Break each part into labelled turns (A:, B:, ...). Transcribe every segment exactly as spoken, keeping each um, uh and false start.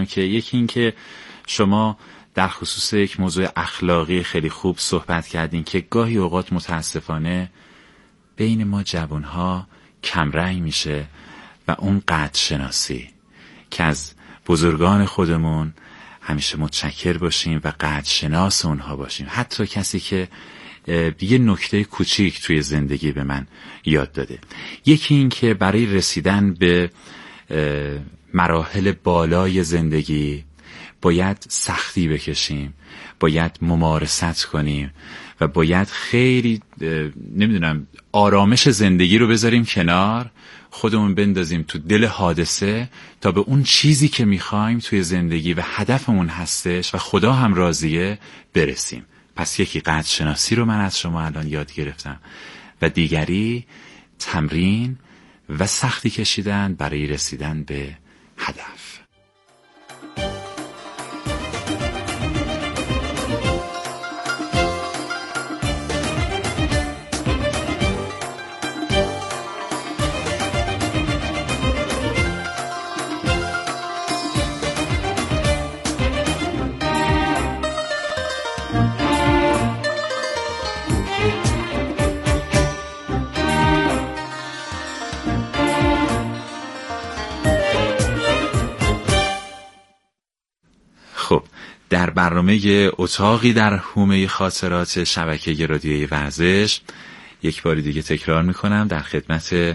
A: که یکی این که شما در خصوص یک موضوع اخلاقی خیلی خوب صحبت کردین که گاهی اوقات متاسفانه بین ما جوانها کمرنگ میشه و اون قدر شناسی که از بزرگان خودمون همیشه متشکر باشیم و قدر شناس اونها باشیم. حتی کسی که یه نکته کوچیک توی زندگی به من یاد داده، یکی این که برای رسیدن به مراحل بالای زندگی باید سختی بکشیم، باید ممارست کنیم و باید خیلی نمیدونم آرامش زندگی رو بذاریم کنار، خودمون بندازیم تو دل حادثه تا به اون چیزی که میخوایم توی زندگی و هدفمون هستش و خدا هم راضیه برسیم. پس یکی قدر شناسی رو من از شما الان یاد گرفتم و دیگری تمرین و سختی کشیدن برای رسیدن به هدف. در برنامه اتاقی در حومه خاطرات شبکه رادیویی ورزش یک بار دیگه تکرار میکنم در خدمت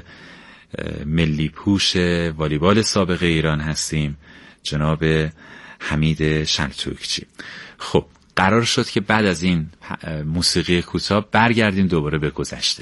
A: ملی پوش والیبال سابق ایران هستیم، جناب حمید شلتوکچی. خب قرار شد که بعد از این موسیقی کوتاه برگردیم دوباره به گذشته.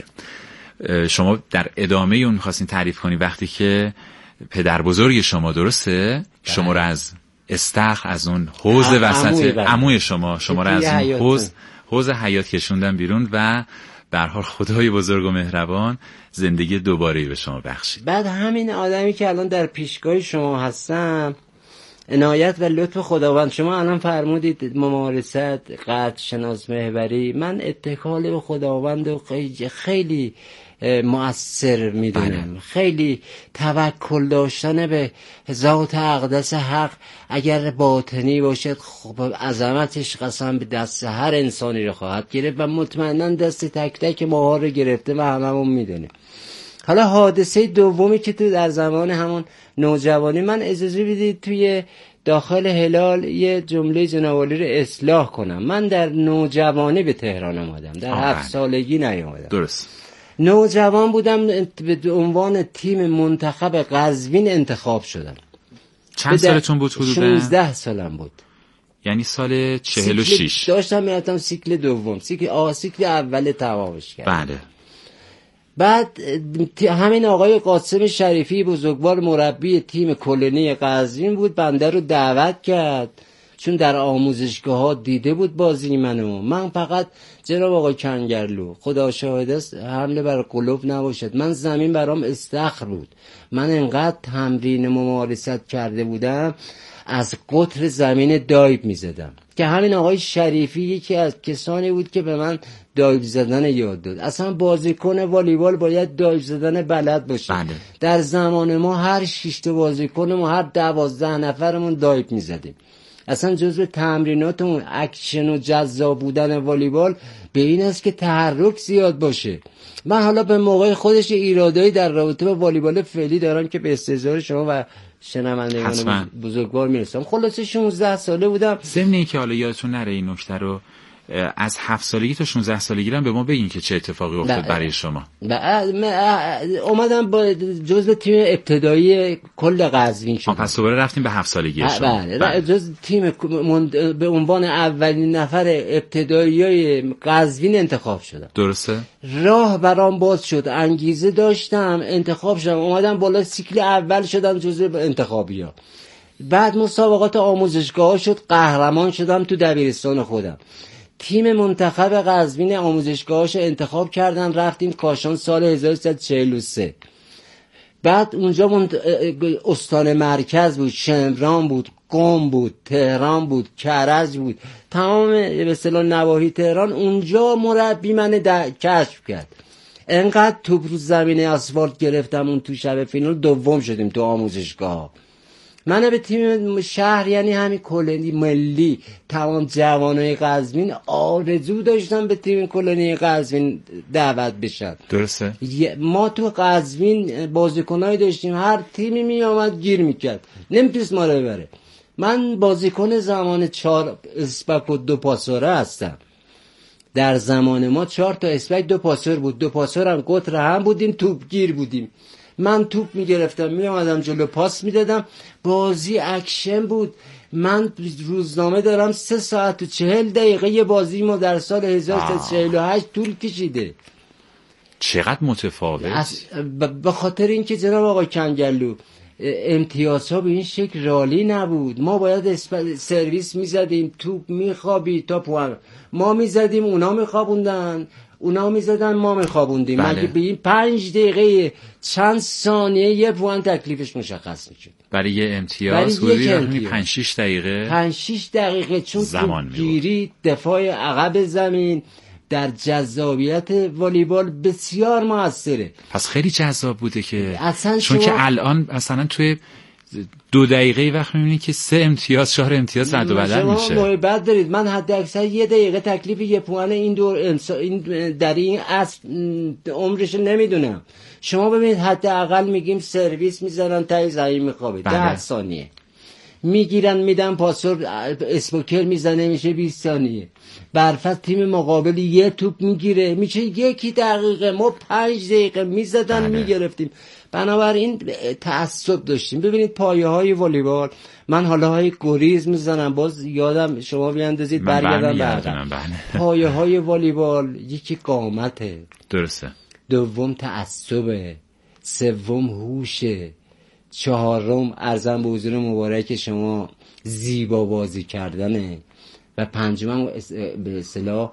A: شما در ادامه اون میخواستین تعریف کنی وقتی که پدر بزرگ شما، درسته؟ شما رو از استخر، از اون حوض وسط عموی شما شما را از اون حوض حوض حیات کشوندن بیرون و به هر حال خدای بزرگ و مهربان زندگی دوباره به شما بخشید.
B: بعد همین آدمی که الان در پیشگاه شما هستم، عنایت و لطف خداوند، شما الان فرمودید ممارست، قدر شناس محوری، من اتکال به خداوند و خیلی مؤثر میدونم. خیلی توکل داشتن به ذات اقدس حق اگر باطنی باشد، خب عظمتش قسم به دست هر انسانی رو خواهد گرفت و مطمئنا دست تک تک ماها رو گرفته و هممون میدونیم. حالا حادثه دومی که تو در زمان همون نوجوانی، من اجازه بدید توی داخل هلال یه جمله جنابعالی رو اصلاح کنم. من در نوجوانی به تهران آمدم، در هفت سالگی نیامدم.
A: درست.
B: نوجوان بودم، به عنوان تیم منتخب قزوین انتخاب شدم.
A: چند سالتون بود حدودا؟
B: شانزده سالم بود.
A: یعنی سال چهل و شش.
B: داشتم میرفتم سیکل دوم، سیکل آ سیکل اول تمامش کردم.
A: بله.
B: بعد همین آقای قاسم شریفی بزرگوار مربی تیم کلونی قزوین بود، بنده رو دعوت کرد چون در آموزشگاه ها دیده بود بازی منو. من فقط جناب آقای کنگرلو، خدا شاهد است حمله بر قلوب نباشد، من زمین برام استخر بود. من انقدر تمرین ممارست کرده بودم از قطر زمین دایب می زدم که همین آقای شریفی یکی از کسانی بود که به من دایب زدن یاد داد. اصلا بازیکن والیبال باید دایب زدن بلد باشه.
A: بله.
B: در زمان ما هر شش تا بازیکن ما هر دوازده نفرمون دایب می زدیم. اصلا جزو تمریناتمون اکشن و جذاب بودن والیبال به این است که تحرک زیاد باشه. من حالا به موقع خودش ایرادایی در رابطه با والیبال فعلی دارم که به استحضار شما و شنوندگان بزرگوار میرسم. خلاصه شانزده ساله بودم.
A: ضمن این که حالا یادتون نره این نکته رو از هفت سالگی تا شانزده سالگی هم به ما بگین که چه اتفاقی افتاد برای شما.
B: اومدم با جزء تیم ابتدایی کل قزوین شدم.
A: پس دوباره رفتیم به هفت سالگی شما.
B: بله، جزء تیم به عنوان اولین نفر ابتدایی قزوین انتخاب شدم.
A: درسته؟
B: راه برام باز شد، انگیزه داشتم، انتخاب شدم، اومدم بالا سیکل اول شدم جزء انتخابی‌ها. بعد مسابقات آموزشگاه شد، قهرمان شدم تو دبیرستان خودم. تیم منتخب قزوین آموزشگاهاشو انتخاب کردن، رفتیم کاشان سال هزار و سیصد و چهل و سه. بعد اونجا من... استان مرکز بود، شمران بود، قم بود، تهران بود، کرج بود، تمام به اصطلاح نواحی تهران. اونجا مربی من د... کشف کرد. انقدر توپ رو زمین آسفالت گرفتم اون تو شب فینال دوم شدیم تو آموزشگاه. من به تیم شهر یعنی همین کلونی ملی تمام جوانای قزوین آرزو داشتن به تیم کلونی قزوین دعوت بشن.
A: درسته.
B: ما تو قزوین بازیکنایی داشتیم هر تیمی می آمد گیر میکرد، نمیتونست ما رو ببره. من بازیکن زمان چهار اسپک و دو پاسوره هستم. در زمان ما چهار تا اسپک دو پاسور بود، دو پاسور هم قطر هم بودیم، توپ گیر بودیم. من توپ میگرفتم میامدم جلو پاس میدادم، بازی اکشن بود. من روزنامه دارم سه ساعت و چهل دقیقه یه بازی ما در سال هزار و سیصد و چهل و هشت طول کشیده.
A: چقدر متفاوت.
B: به خاطر اینکه جناب آقای کنگلو امتیازها به این شکل رالی نبود. ما باید اسپ... سرویس میزدیم، توپ میخوابی تا پوان ما میزدیم، اونا میخوابوندن، اونا میزدن ما میخوابوندیم.
A: بله.
B: مگه به این پنج دقیقه چند ثانیه یه پوان تکلیفش مشخص میشد
A: برای یه امتیاز حدود پنج شش دقیقه
B: پنج شش دقیقه چون
A: زمان
B: گیری دفاع عقب زمین در جذابیت والیبال بسیار موثره.
A: پس خیلی جذاب بوده که
B: چون
A: شما... که الان مثلا توی دو دقیقه وقت می‌بینید که سه امتیاز چهار امتیاز رد و بدل میشه.
B: شما محبت دارید. من حد اکثر یه دقیقه تکلیف یه پوان این دور امسا... این در این اصل عمرش نمیدونم. شما ببینید حداقل میگیم سرویس میزنن تای زمین میخوابه ده ثانیه میگیرن میدن پاسور اسپوکر میزنه میشه بیست ثانیه. برفت تیم مقابل یه توپ میگیره میشه یکی دقیقه، ما پنج دقیقه میزدن میگرفتیم. بنابراین تعصب داشتیم. ببینید پایه های والیبال، من حالا های گریز میزنم باز یادم شما بیاندازید برگردم برگردم. پایه های والیبال یکی قامته،
A: درسته،
B: دوم تعصبه، سوم هوشه، چهارم ارزم به حضور مبارک شما زیبا بازی کردنه و پنجم به اصطلاح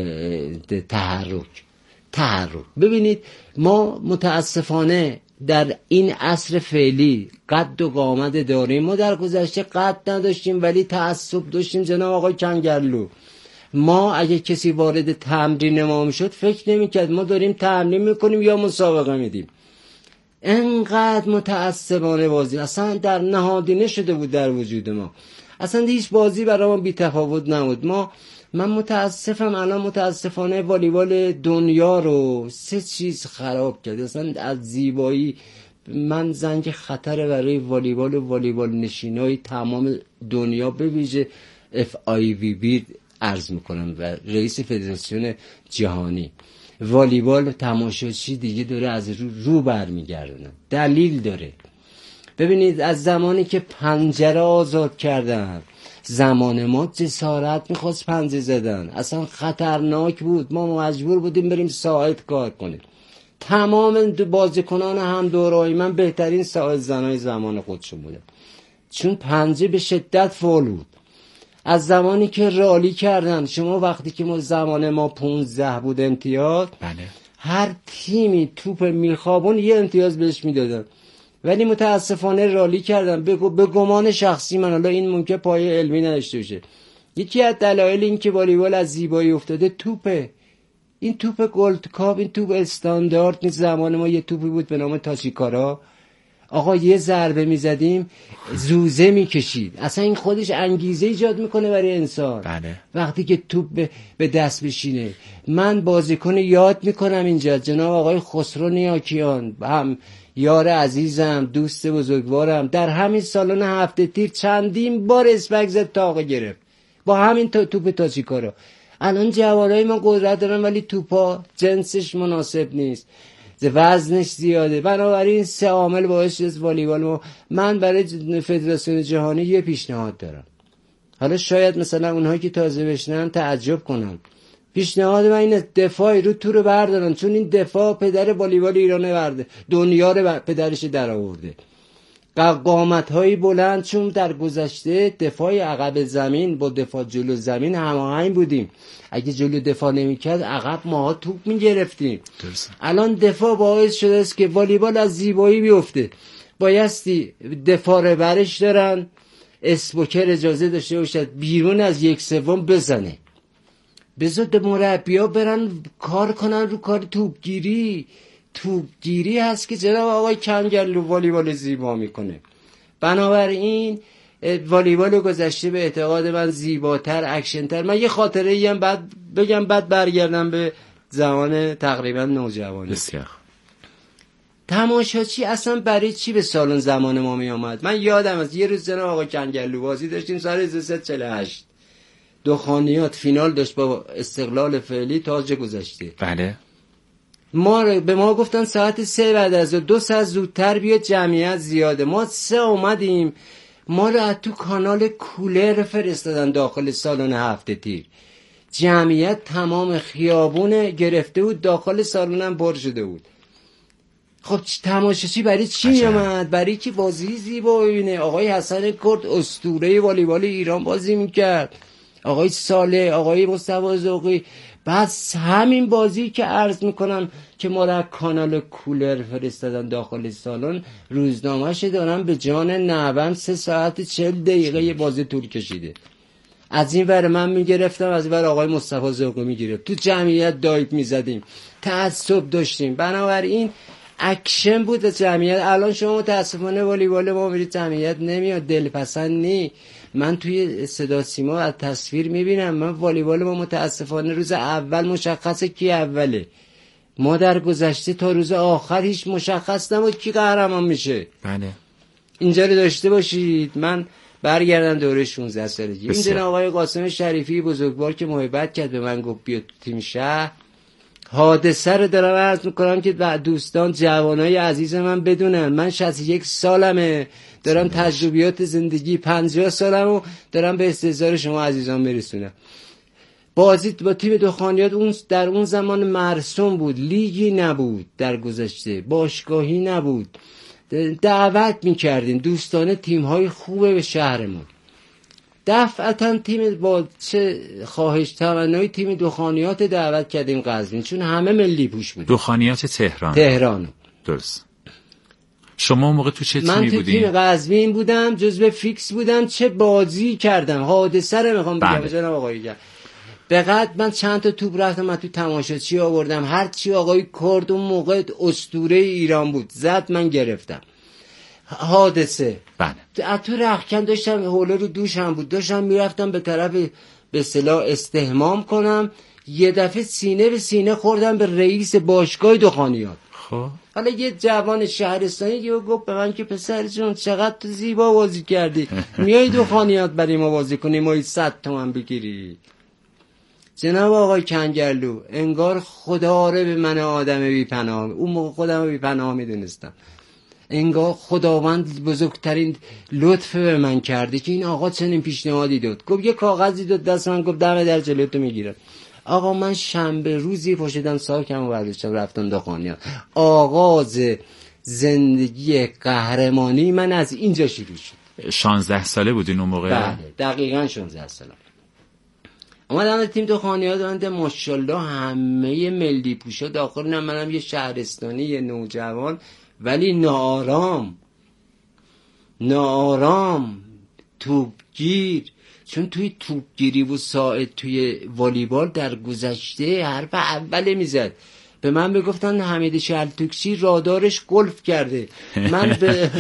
B: تحرک. تحرک. ببینید ما متاسفانه در این عصر فعلی قد و قامت داریم. ما در گذشته قد نداشتیم ولی تعصب داشتیم جناب آقای کنگرلو. ما اگه کسی وارد تمرین ما میشد فکر نمیکرد ما داریم تمرین میکنیم یا مسابقه میدیم. انقدر متعصبانه بازی اصلا در نهادینه شده بود در وجود ما. اصلا هیچ بازی برای ما بی تفاوت نبود. ما من متاسفم الان متاسفانه والیبال دنیا رو سه چیز خراب کرد. اصلا از زیبایی من زنگ خطر برای والیبال و والیبال نشینای تمام دنیا به ویژه اف آی وی بی عرض میکنم و رئیس فدراسیون جهانی والیبال تماشاچی دیگه داره از رو, رو برمیگردونه. دلیل داره. ببینید از زمانی که پنجره آزاد کردن زمان ما جسارت میخواست پنجه زدن اصلا خطرناک بود. ما مجبور بودیم بریم ساعد کار کنیم. تمام بازیکنان هم دورای من بهترین ساعد زنای زمان خودشون بودن چون پنجه به شدت فول بود. از زمانی که رالی کردن شما وقتی که ما زمان ما پونزده بود امتیاز،
A: بله.
B: هر تیمی توپ میخوابون یه امتیاز بهش میدادن ولی متاسفانه رالی کردن. بگو به گمان شخصی من، حالا این ممکن پایه علمی نداشته باشه، یکی از دلایل این که والیبال از زیبایی افتاده توپه. این توپ گلد کاپ، این توپ استاندارد نیست. زمان ما یه توپی بود به نام تاچیکارا، آقا یه ضربه میزدیم زوزه میکشید. اصلا این خودش انگیزه ایجاد میکنه برای انسان.
A: بله.
B: وقتی که توپ به دست بشینه. من بازیکن یاد میکنم اینجا جناب آقای خسرو نیاکیان، هم یار عزیزم، دوست بزرگوارم، در همین سالن هفته تیر چندین بار اسپک زد تاقه گرفت با همین تا توپ تاچیکارا. الان جوانای ما قدرت دارن ولی توپا جنسش مناسب نیست، وزنش زیاده. بنابراین سه عامل باعث شد والیبال ما. من برای فدراسیون جهانی یه پیشنهاد دارم. حالا شاید مثلا اونهایی که تازه بشنن تعجب کنن. پیشنهاد من اینه دفاعی رو تو رو بردارن چون این دفاع پدر والیبال ایران برده، دنیا رو پدرش در آورده. قامت‌های بلند چون در گذشته دفاع عقب زمین با دفاع جلو زمین هماهنگ بودیم. اگه جلو دفاع نمی‌کرد عقب ماها توپ می‌گرفتیم. الان دفاع باعث شده است که والیبال از زیبایی بیفته. بایستی دفاع رو برش دارن، اسپوکر اجازه داشته باشد بیرون از یک سوم بزنه. بذار مربی‌ها برن کار کنن رو کار توپگیری. توپگیری هست که جناب آقای کنگرلو والیبال زیبا میکنه. بنابراین والیبال گذشته به اعتقاد من زیباتر، اکشنتر. من یه خاطره ای هم بعد بگم، بعد برگردم به زمان تقریبا نوجوانی.
A: بسیار
B: تماشاچی اصلا برای چی به سالن زمان ما می آمد؟ من یادم از یه روز جناب آقا کنگرلو بازی داشتیم سال هزار و سیصد و چهل و هشت، دخانیات فینال داشت با استقلال فعلی تاج گذشته.
A: بله.
B: ما به ما گفتن ساعت سه بعد از دو ساعت زودتر بیاد، جمعیت زیاده. ما سه اومدیم، ما رو از تو کانال کولر فرستادن داخل سالن هفته تیر. جمعیت تمام خیابون گرفته بود، داخل سالن هم پر شده بود. خب تماشاچی برای چی میامد؟ برای که بازی زیبا ببینه. آقای حسن کرد اسطوره والیبال ایران بازی میکرد، آقای صالح، آقای مصطفی ذوقی. بس همین بازی که عرض میکنم که ما را کانال کولر فرستادن داخل سالن، روزنامه‌اش دارم به جان نوند سه ساعت چهل دقیقه بازی طول کشیده. از این ور من میگرفتم، از این ور آقای مصطفی ذوقی میگرفت، تو جمعیت دایپ میزدیم، تعصب داشتیم. بنابراین اکشن بود جمعیت. الان شما متاسفانه والیبال ما میرید جمعیت نمیاد، دلپسند نی. من توی صدا سیما از تصویر میبینم، من والیبال ما متاسفانه روز اول مشخصه کی اوله. ما در گذشته تا روز آخر هیچ مشخص نبود کی قهرمان میشه.
A: بله.
B: اینجا رو داشته باشید. من برگردم دوره شانزده سالگی. این جناب آقای قاسم شریفی بزرگوار که محبت کرد به من گفت بیا تو تیم شهر، حادثه رو دارم عرض میکنم که دوستان جوانای عزیز من بدونن. من شصت و یک سالمه، دارم تجربیات زندگی پنجاه سالمو دارم به استحضار شما عزیزان میرسونم. بازی با تیم دخانیات اون در اون زمان مرسوم بود، لیگی نبود، در گذشته باشگاهی نبود، دعوت میکردیم دوستانه تیم‌های خوبه به شهرمون. دفعتا تیم با چه خواهش تمنای تیم دخانیات دعوت کردیم قزوین، چون همه ملی پوش بود.
A: دخانیات تهران.
B: تهران.
A: درست. شما اون موقع تو چه تیمی بودین؟
B: من تو تیم قزوین بودم، جزو فیکس بودم. چه بازی کردم، حادثه رو میخوام بگم جناب آقای گرد. به قد من چند تا توپ رفتم، من تو تماشاچی آوردم، هر چی آقای کرد اون موقع اسطوره ایران بود زد، من گرفتم. حادثه.
A: بله.
B: تو رختکن داشتم، حوله رو دوشم بود، داشتم میرفتم به طرف به اصطلاح استحمام کنم، یه دفعه سینه به سینه خوردم به رئیس باشگاه دخانیات.
A: خب
B: حالا یه جوان شهرستانی یه گفت به من که پسر جون چقدر تو زیبا بازی کردی، میای دخانیات برای ما بازی کنی، ما صد تومن بگیری. جناب آقای کنگرلو انگار خدا رو به من آدم بی پناه، اون موقع خودم بی پناه میدونستم، انگار خداوند بزرگترین لطف به من کرده که این آقا چنین پیشنهادی داد. گفت یه کاغذی داد دست من، گفت دم در جلوتو میگیرم. آقا من شنبه روزی پاشدم ساکم و برداشتم رفتم دخانیات. آغاز زندگی قهرمانی من از اینجا شروع شد.
A: شانزده ساله بودین اون موقع؟
B: بله دقیقاً شانزده ساله. اومدم تیم دخانیات دارنده، ماشاءالله همه ملی پوشا داخل. نه منم یه شهرستانی، یه نوجوان، ولی ناآرام ناآرام توپگیر. چون توی توپگیری و ساعد توی والیبال در گذشته حرف اوله میزد. به من بگفتن حمید شلتوکچی رادارش گلف کرده. من به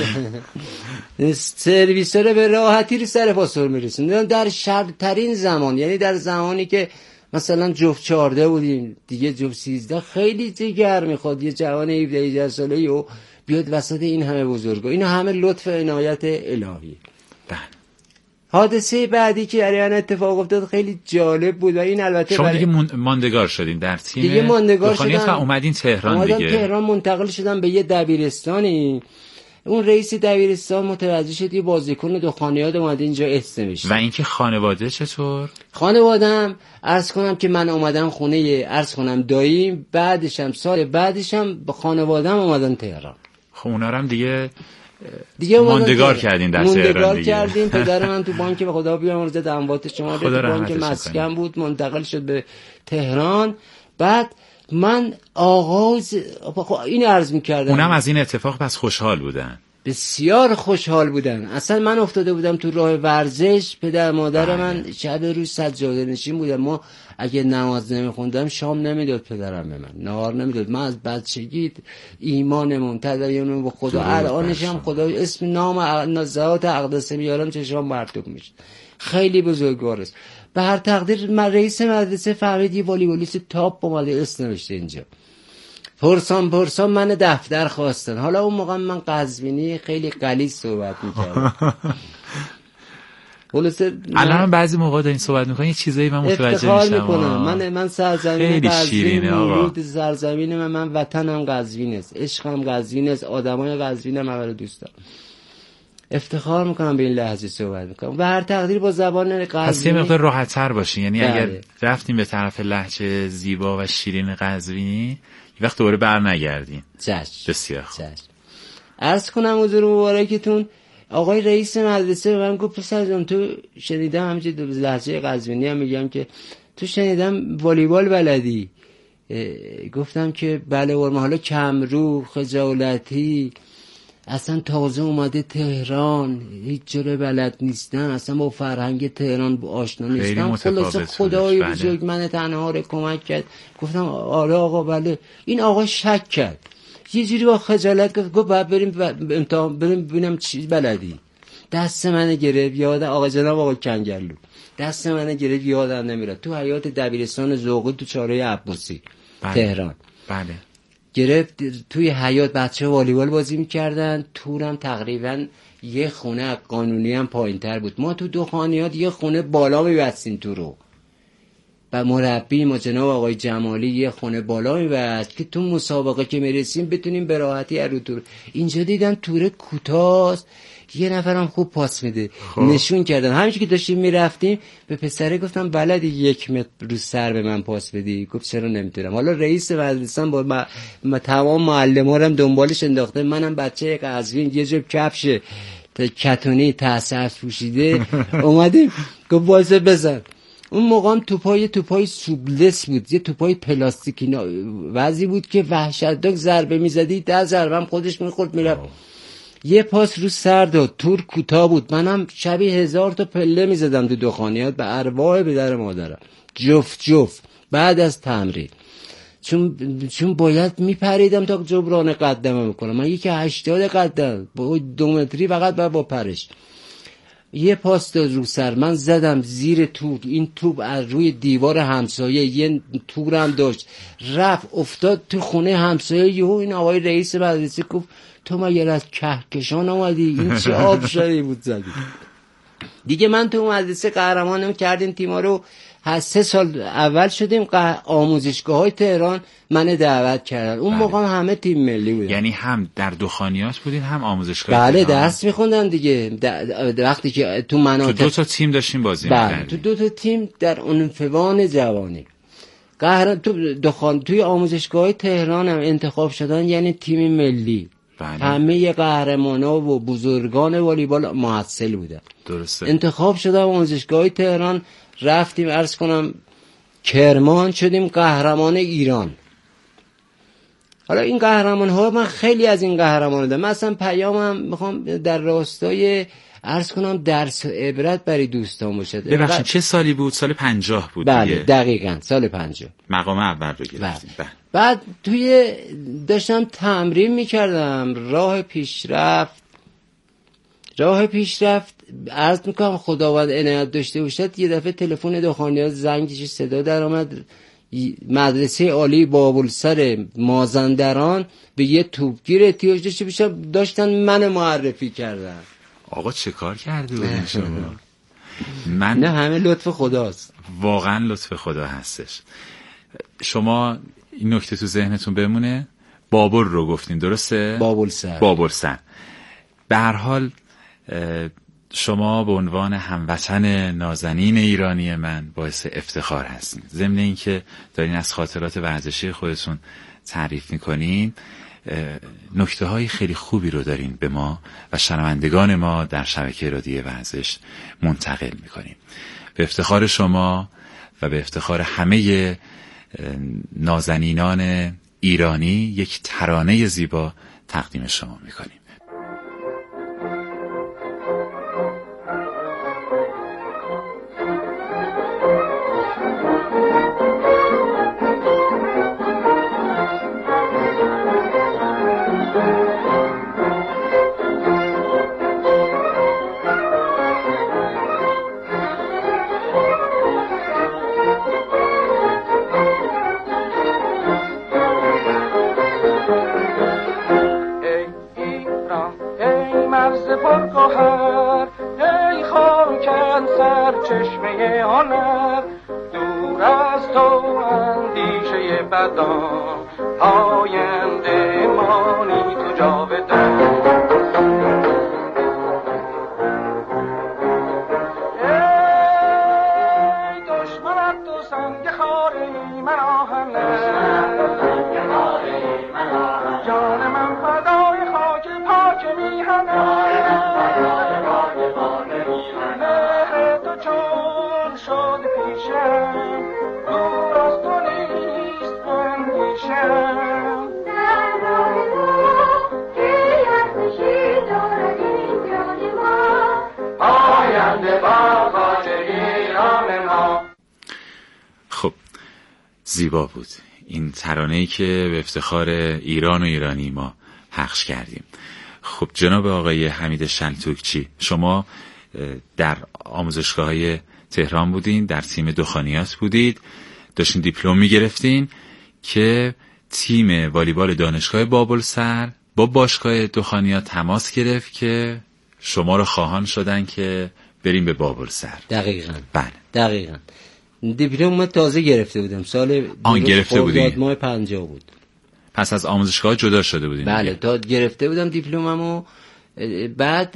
B: سرویسر به راحتی رو سر پاسور میرسوندم در شرطترین زمان، یعنی در زمانی که مثلا جفت چهارده بودیم دیگه، جفت سیزده خیلی جگر میخواد یه جوان هفده هجده ساله‌ای و بیاد وسط این همه بزرگا. اینا همه لطف عنایت الهی.
A: بله.
B: حادثه بعدی که اریان اتفاق افتاد خیلی جالب بود و این البته
A: شما دیگه ماندگار شدین در تیم
B: دیگه ماندگار
A: دخانیات
B: شدم
A: و اومدین تهران.
B: اومدم
A: دیگه
B: تهران منتقل شدم به یه دبیرستانی. اون رئیس دبیرستان متوجه شد یه بازیکن دخانیات اومده اینجا اسم میشه.
A: و اینکه خانواده چطور؟
B: خانواده‌ام عرض کنم که من اومدم خونه عرض کنم داییم، بعدشم سال بعدشم با خانواده‌ام اومدم تهران.
A: خب اونا رو هم دیگه
B: دیگه
A: ماندگار کردین در تهران.
B: ماندگار کردیم. پدر من تو بانک به خدا بیامرزه اموات شما رو تو بانک مسکن بود، منتقل شد به تهران. بعد من آغاز این عرض می‌کردم،
A: اونم از این اتفاق پس خوشحال بودن.
B: بسیار خوشحال بودن. اصلا من افتاده بودم تو راه ورزش، پدر مادر بله. من شب روز سجاده نشین بودم. ما اگه نماز نمیخوندم شام نمیداد پدرم به من، نهار نمیداد. من از بچگی ایمانمون تدینمون به خدا، الانش هم خدا اسم نام ذات اقدس میارم چشام مرتوب میشه. خیلی بزرگوار است. به هر تقدیر من رئیس مدرسه فهمید یه والیبالیست تاپ با اسم نوشته اینجا. پرسان پرسان من دفتر خواستن. حالا اون موقع من قزوینی خیلی غلیظ صحبت میکردم. خلاصه
A: الان بعضی موقع دارین صحبت میکنین یه چیزایی من متوجه میشم.
B: من من سرزمین قزوین مولود سرزمین من من وطنم قزوین است، عشقم قزوین است، آدمای قزوینم من دوست دارم. افتخار میکنم به این لهجه صحبت میکنم. به هر تقدیر با زبان قزوینی پس یه مقدار
A: راحت‌تر باشین. یعنی بله. اگر رفتیم به طرف لهجه زیبا و شیرین قزوینی یه وقت دوباره بر نگردین.
B: چشم.
A: بسیار خوب.
B: عرض کنم حضور مبارکتون آقای رئیس مدرسه به من گفت پسر جان تو شنیدم همچه دو لهجه قزوینی هم میگم که تو شنیدم والیبال بلدی. گفتم که بله قربان. حالا کمرو خجالتی اصلا تازه اومده تهران، هیچ جوره بلد نیستم، اصلا با فرهنگ تهران آشنا نیستم. خلاصه خدای بزرگ من تنها رو کمک کرد. گفتم آره آقا بله. این آقا شک کرد یه جوری با خجالت گفت گفت باید بریم امتحان بریم ببینم چی بلدی. دست من گرفت یاد آقا جناب آقا کنگرلو دست من گرفت یادم نمیره. تو حیات دبیرستان ذوقی تو چهارراه عباسی بله. تهران
A: بله
B: گرفت توی حیات بچه والیبال بازی میکردن. تورم تقریبا یه خونه قانونی هم پایین تر بود. ما تو دو خانیات یه خونه بالا میبستیم تو رو و مربی ما جناب آقای جمالی یه خونه بالا میبست که تو مسابقه که میرسیم بتونیم به راحتی رو تور. اینجا دیدن توره کوتاست، یه نفرم خوب پاس میده خوب. نشون کردن. همین که داشتیم میرفتیم به پسره گفتم بلدی یک متر رو سر به من پاس بدی؟ گفت چرا نمیتونم. حالا رئیس مدرسه با ما... ما تمام معلم‌ها رو هم دنبالش انداخته. منم بچه قزوین یه جب کفش کتونی تاسف پوشیده اومدیم گفت واسه بزن. اون موقع هم توپای توپای سوبلس بود، یه توپای پلاستیکی وضعی بود که وحشتناک ضربه میزدی ده ضربه هم خودش میخورد میرفت. یه پاس رو سر داد، تور کوتاه بود. منم شبیه هزار تا پله میزدم تو دخانیات به ارواح پدر مادرم جفت جفت بعد از تمرین، چون چون باید میپریدم تا جبران قدمه میکنم. من یکی هشتاد قدم با دو متری فقط با, با پرش. یه پاس داد رو سر، من زدم زیر تور. این توپ از روی دیوار همسایه یه تورم داشت رفت افتاد تو خونه همسایه. یهو این آقای رئیس مدرسه گفت تو مگر از کهکشان آمدی؟ این چه آب شدی بود زدی. دیگه من تو مدرسه قهرمانم کردیم تیما رو. سه سال اول شدیم آموزشگاه های تهران من دعوت کردن. اون
A: بله.
B: موقع همه تیم ملی بودن.
A: یعنی هم در دخانیات بودین هم آموزشگاه
B: بله
A: تهران.
B: درس میخوندن دیگه. وقتی که تو مناطق
A: تو دو تا تیم داشتیم بازی می‌کردیم.
B: تو دو تا تیم در عنفوان جوانی قهر تو دخان توی آموزشگاه های تهران هم انتخاب شدن، یعنی تیم ملی.
A: بله.
B: همه قهرمانا و بزرگان والیبال محصل بودن.
A: درسته.
B: انتخاب شدن آموزشگاه تهران، رفتیم عرض کنم کرمان، شدیم قهرمان ایران. حالا این قهرمان ها من خیلی از این قهرمان دارم. مثلا پیامم میخوام در راستای عرض کنم درس و عبرت برای دوستان باشه.
A: ببخشید چه سالی بود؟ سال پنجاه بود.
B: بله
A: دیگه.
B: دقیقاً سال پنجاه
A: مقام اول رو گرفتیم.
B: بله. بعد توی داشتم تمرین میکردم راه پیشرفت راه پیشرفت عرض میکنم خداوند عنایت داشته باشد. یه دفعه تلفن دخانیات زنگ کشید، صدا در آمد مدرسه عالی بابلسر مازندران به یه توپگیر احتیاج داشته باشم، داشتن من معرفی کردن.
A: آقا چه کار کرده بودین شما؟ من
B: نه همه لطف خداست،
A: واقعا لطف خدا هستش. شما این نکته تو ذهنتون بمونه، بابل رو گفتین درسته؟
B: بابلسر.
A: بابلسر. به هر حال شما به عنوان هموطن نازنین ایرانی من باعث افتخار هستین. ضمن این که دارین از خاطرات ورزشی خودتون تعریف میکنین، نکته های خیلی خوبی رو دارین به ما و شنوندگان ما در شبکه رادیو ورزش منتقل میکنین. به افتخار شما و به افتخار همه نازنینان ایرانی یک ترانه زیبا تقدیم شما میکنیم.
C: من سر چشمه هنر، دور از تو اندیشه بدان، آینده مانی تو جاودان. ای دشمنت تو سنگ خاری من آهنم، جان من فدای خاک پاک میهنم. مهر تو چون شد پیشم، دور از تو نیست اندیشم.
D: دربار تو که ارزشی دارد این جان ما،
C: آینده با خاطری نام ما.
A: خب زیبا بود این ترانه‌ای که به افتخار ایران و ایرانی ما پخش کردیم. خب جناب آقای حمید شلتوکچی، شما در آموزشگاه‌های تهران بودین، در تیم دخانیات بودید، داشتین دیپلم می‌گرفتین که تیم والیبال دانشگاه بابلسر با باشگاه دخانیات تماس گرفت که شما رو خواهان شدن که بریم به بابلسر.
B: دقیقاً
A: بله
B: دقیقاً. دیپلم من تازه گرفته بودم، سال
A: آن گرفته بودین؟
B: ماه پنجاه بود.
A: پس از آموزشگاه جدا شده بودین؟
B: بله تا گرفته بودم دیپلممو. بعد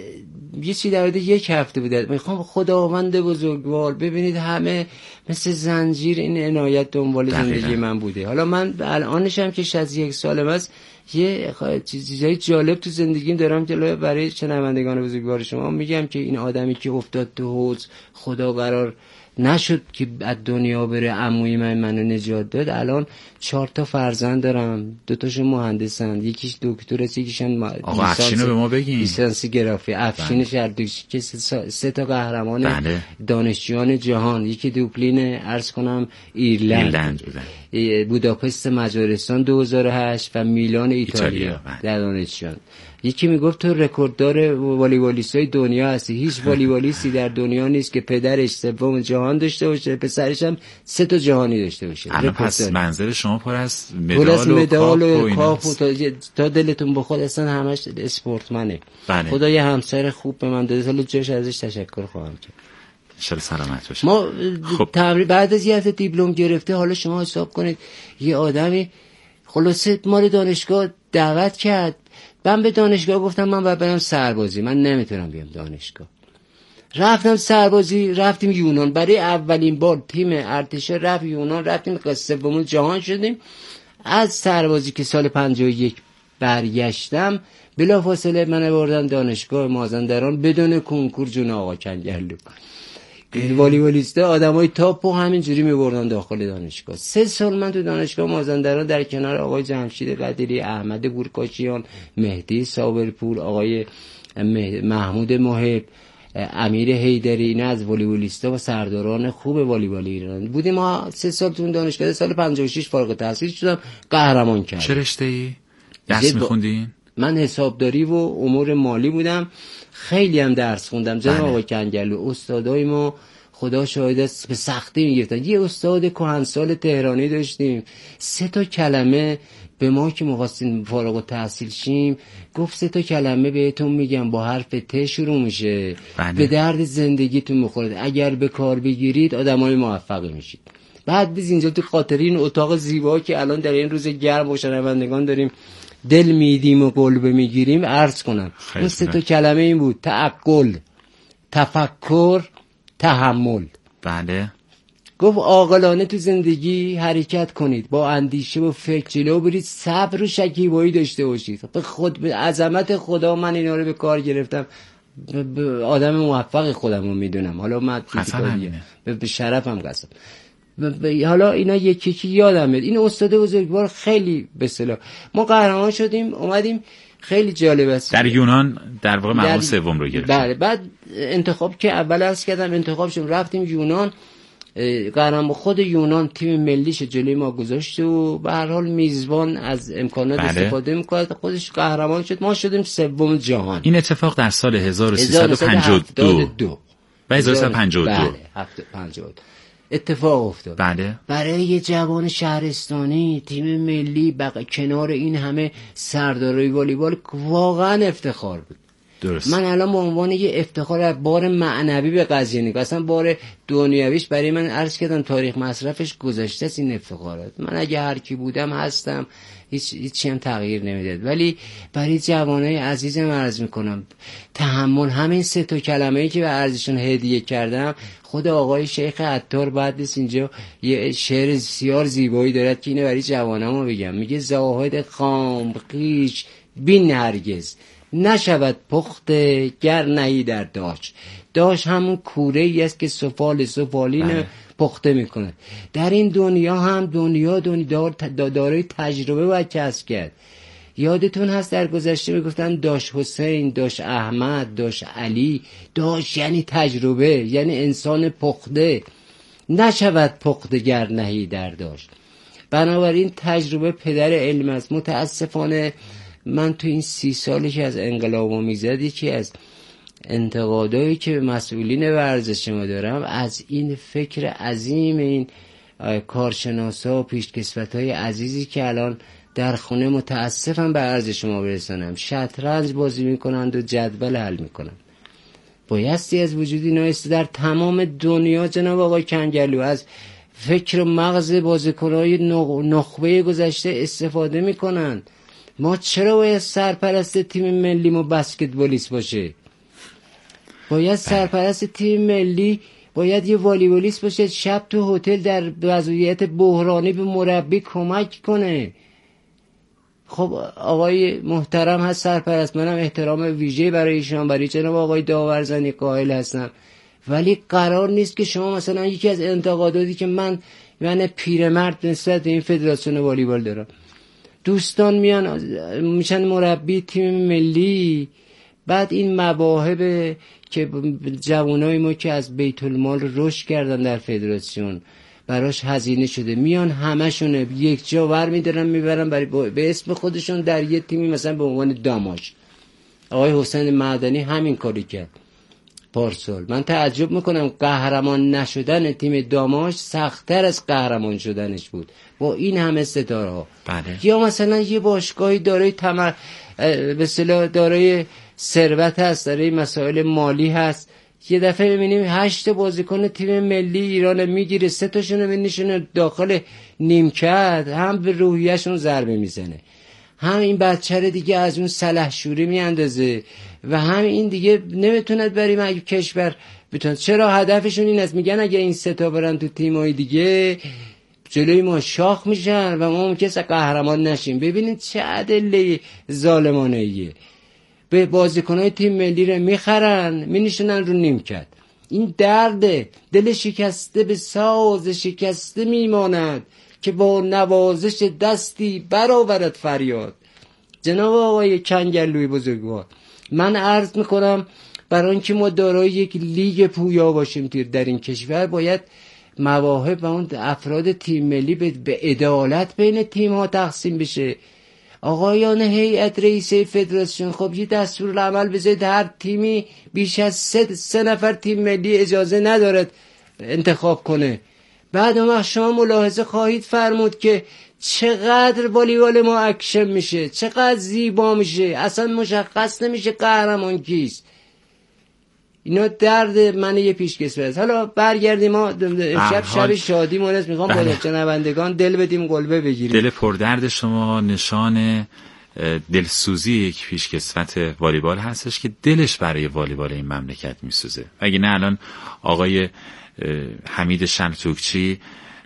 B: یه چی در حدود یک هفته بوده. میخوام خداوند بزرگوار، ببینید همه مثل زنجیر این عنایت دنبال زندگی من بوده. حالا من الانشم که شصت و یک سالم است، یه چیزای جالب تو زندگیم دارم که برای شنوندگان بزرگوار شما میگم که این آدمی که افتاد تو حوض، خدا قرار نشد که از دنیا بره، عموی من منو نجات داد. الان چهار تا فرزند دارم، دو تاشون مهندسن، یکیش دکتر است، یکیشون
A: آقا افشینو به ما بگین،
B: لیسانس گرافی. افشین شردوشی که سه تا قهرمان بله. دانشجویان جهان، یکی دوپلین عرض کنم ایرلند,
A: ایرلند بودن،
B: بوداپست مجارستان دو هزار و هشت و میلان ایتالیا, ایتالیا در دانشجویان. یکی میگفت تو رکورددار والیبالیستای دنیا هستی. هیچ والیبالیستی در دنیا نیست که پدرش سوم جهان داشته باشه، پسرش هم سه تا جهانی داشته باشه.
A: الان پس منظر شما پر از مدال و
B: مدال
A: کاپ
B: و کاپ و تا, تا دلتون بخواد، اصلا همش اسپورتمنه.
A: بله.
B: خدا یه همسر خوب به من داده، حالا جاش ازش تشکر خواهم کرد.
A: انشالله سلامت باشه.
B: ما خب. تمرین بعد از یه هفته دیپلم گرفته، حالا شما حساب کنید یه آدمی خلاصه ما رو دانشگاه دعوت کرد. من به دانشگاه گفتم من باید برم سربازی، من نمیتونم بیام دانشگاه. رفتم سربازی، رفتیم یونان برای اولین بار، تیم ارتش رفت یونان، رفتیم سوم جهان شدیم. از سربازی که سال پنجاه و یک برگشتم، بلافاصله من بردن دانشگاه مازندران بدون کنکور جون آقا کنگرلو. والیبالیستا آدمای تاپ و همینجوری میبردن داخل دانشگاه. سه سال من تو دانشگاه مازندران در کنار آقای جمشید قدیری، احمد گورکاشیان، مهدی صابرپور، آقای محمود محب، امیر حیدری، اینا از والیبالیستا و سرداران خوب والیبال ایران بودیم. ما سه سال تو دانشگاه، سال پنجاه و شش فارغ التحصیل شدم، قهرمان کردم.
A: چه رشته‌ای درس می‌خوندین؟
B: من حسابداری و امور مالی بودم. خیلی هم درس خوندم جناب آقای کنگرلو. استادای ما خدا شاهد است به سختی میگفتن. یه استاد کهنسال تهرانی داشتیم، سه تا کلمه به ما که می‌خواستیم فارغ التحصیل شیم گفت سه تا کلمه بهتون میگم با حرف ت شروع میشه، بله. به درد زندگیتون میخورد، اگر به کار بگیرید آدمای موفقی میشید. بعد biz اینجا تو خاطر این اتاق زیبا که الان در این روز گرم و شنوندگان داریم دل میدیم و قلب میگیریم عرض کنم. اون سه تا کلمه این بود: تعقل، تفکر، تحمل.
A: بله.
B: گفت عاقلانه تو زندگی حرکت کنید، با اندیشه و فکر جلو برید، صبر و شکیبایی داشته باشید. به خود به عظمت خدا من اینا رو به کار گرفتم. آدم موفق خودم رو میدونم. حالا من به شرفم قسم. حالا اینا یکی یکی یادم میاد. این استاد بزرگوار خیلی به اصطلاح ما قهرمان شدیم، اومدیم. خیلی جالب است.
A: در یونان در واقع مقام سوم رو گرفتیم.
B: بله. بعد انتخاب که اول عرض کردم انتخاب شدیم، رفتیم یونان. قهرمان خود یونان تیم ملیش جلوی ما گذاشت و به هر حال میزبان از امکانات بله. استفاده می‌کرد، خودش قهرمان شد. ما شدیم سوم جهان.
A: این اتفاق در سال هزار و سیصد و پنجاه و دو و هزار و سیصد و پنجاه و دو
B: بله پنجاه و دو اتفاق افتاد.
A: بله.
B: برای یه جوان شهرستانی تیم ملی بق... کنار این همه سردارای والیبال واقعا افتخار بود.
A: درست.
B: من الان به عنوان یه افتخار بار معنوی به قضیه نگاه، اصلا بار دنیویش برای من عرض کردم تاریخ مصرفش گذشته از این افتخارات. من اگه هر کی بودم هستم، هیچ هیچی هم تغییر نمیداد. ولی برای جوانای عزیزم عرض میکنم تحمل، همین سه تا کلمه‌ای که به عرضشون هدیه کردم، خود آقای شیخ عطار بعد از اینجا یه شعر بسیار زیبایی دارد که اینو برای جوانامو بگم. میگه زاهد خام خویش بین هرگز، نشود پخته گر نهی در داش. داش همون کوره ای است که سفال سفالین پخته میکنه. در این دنیا هم دنیا دنیا دارای تجربه باید کسب کرد. یادتون هست در گذشته میگفتن داش حسین، داش احمد، داش علی. داش یعنی تجربه، یعنی انسان پخته. نشود پخته گر نهی در داش. بنابراین تجربه پدر علم است. متاسفانه من تو این سی سالی که از انقلاب میزد، یکی از انتقادایی که به مسئولین ورزش ما دارم از این فکر عظیم این کارشناسا و پیشکسوتای عزیزی که الان در خونه متاسفم به عرض شما برسانم، شطرنج بازی میکنند و جدول حل میکنند. بایستی از وجود اینا است. در تمام دنیا جناب آقای کنگرلو از فکر و مغز بازیکنای نخبه گذشته استفاده میکنند. ما چرا باید سرپرست تیم ملی ما بسکتبالیست باشه؟ باید سرپرست تیم ملی باید یه والیبالیست باشه، شب تو هتل در وضعیت بحرانی به مربی کمک کنه. خب آقای محترم هست سرپرست، منم احترام ویژه برای ایشان، برای جناب آقای داورزنی قائل هستم. ولی قرار نیست که شما مثلا یکی از انتقاداتی که من من پیرمرد نسبت به این فدراسیون والیبال دارم، دوستان میان میشن مربی تیم ملی، بعد این مواهب که جوانای ما که از بیت المال رشد کردن در فدراسیون براش هزینه شده، میان همشون یک جا ور میدارن میبرن برای به اسم خودشون در یه تیمی مثلا به عنوان داماش. آقای حسین معدنی همین کاری کرد پارسال. من تعجب میکنم قهرمان نشدن تیم داماش سخت‌تر از قهرمان شدنش بود با این همه ستاره ها.
A: بله.
B: یا مثلا یه باشگاهی دارای تمر به اصطلاح دارای ثروت هست، دارای مسائل مالی هست، یه دفعه ببینیم هشت بازیکن تیم ملی ایران میگیره، سه تاشون رو می‌نشونه داخل نیمکت، هم به روحیه‌شون ضربه میزنه، هم این بچه دیگه از اون سلحشوری میاندازه و هم این دیگه نمیتوند بریم اگه کشور بتونه. چرا هدفشون این است، میگن اگه این سه تا برن تو تیمای دیگه جلوی ما شاخ میشن و ما ممکنه قهرمان نشیم. ببینید چه ادله ظالمانه ایه. به بازیکنای تیم ملی رو میخرن مینشونن رو نیمکت. این درده، دل شکسته به ساز شکسته میماند که با نوازش دستی برآورد فریاد. جناب آقای کنگرلوی بزرگوار، من عرض میکنم برای اینکه ما دارای یک لیگ پویا باشیم در این کشور، باید مواهب و اون افراد تیم ملی به عدالت بین تیم ها تقسیم بشه. آقایان هیئت رئیسه فدراسیون، خب یه دستور عمل بذارید هر تیمی بیش از سه, سه نفر تیم ملی اجازه ندارد انتخاب کنه. بعد اون وقت شما ملاحظه خواهید فرمود که چقدر والیبال ما اکشن میشه، چقدر زیبا میشه، اصلا مشخص نمیشه قهرمان کیست. اینا درد من یه پیشکسوت است. حالا برگردیم، ما شب شب شادی مونس میخوام با شنوندگان دل بدیم، قلبه بگیریم.
A: دل پردرد شما نشان دلسوزی یک پیشکسوت والیبال هستش که دلش برای والیبال این مملکت میسوزه. اگه نه الان آقای حمید شمتوکچی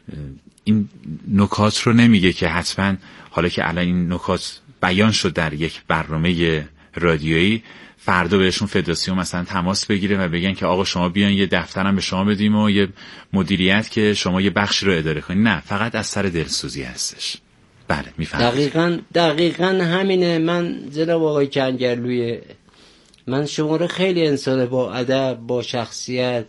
A: این نکات رو نمیگه که حتما حالا که الان این نکات بیان شد در یک برنامه رادیویی، فردا بهشون فدراسیون مثلا تماس بگیره و بگن که آقا شما بیان یه دفترم به شما بدیم و یه مدیریت که شما یه بخش رو اداره کنید. نه، فقط از سر دلسوزی هستش. بله میفهمم.
B: دقیقاً دقیقاً همینه. من جناب آقای کنگرلوی، من شما رو خیلی انسان با ادب، با شخصیت،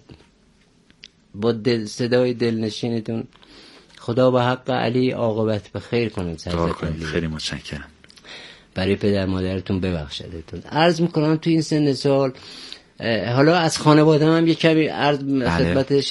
B: با دل صدای دلنشینتون، خدا به حق علی عاقبت به خیر کنه.
A: خیلی متشکرم.
B: برای پدر مادرتون ببخشدتون. عرض میکنم تو این سن سال، حالا از خانواده هم یه کمی عرض خدمت